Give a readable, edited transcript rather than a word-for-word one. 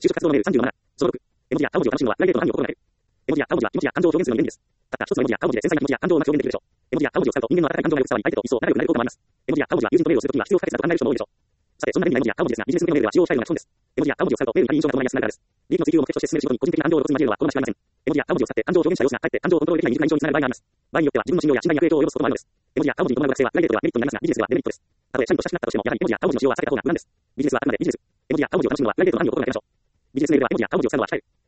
就職活動のメール37。その6。絵文字や顔文字を楽しむのはプライベートの範囲を心がける。絵文字や顔文字は気持ちや感情を表現するのに便利です。たった一つの絵文字や顔文字で繊細な気持ちや感情をうまく表現できるでしょう。絵文字や顔文字を使うと人間の温かい感情がよく伝わり相手と一層仲良くなれる効果もあります。絵文字や顔文字は友人とメールをするときには必要不可欠だと考える人も多いでしょう。さて、そんな便利な絵文字や顔文字ですが、ビジネス向けのメールは使用控えるのが基本です。絵文字や顔文字を使うとメールに印象が伴いやすくなるからです。利益の追求を目的として進める仕事に個人的な感情を交えるのは好ましくありません。絵文字や顔文字を使って感情を表現した様子がかえって感情をコントロールできない未熟な印象につながる場合があります。場合によっては自分の信用や信頼に悪影響を及ぼすこともあるのです。絵文字や顔文字に伴う学生はプライベートではメリットになりますが、ビジネスではデメリットです。たとえ社員と親しくなったとしても、やはり絵文字や顔文字の使用は避けた方が無難です。ビジネスはあくまでビジネス。絵文字や顔文字を楽しむのはプライベートの範囲を心がけましょう。ビジネスメールでは絵文字や顔文字を使うのは控える。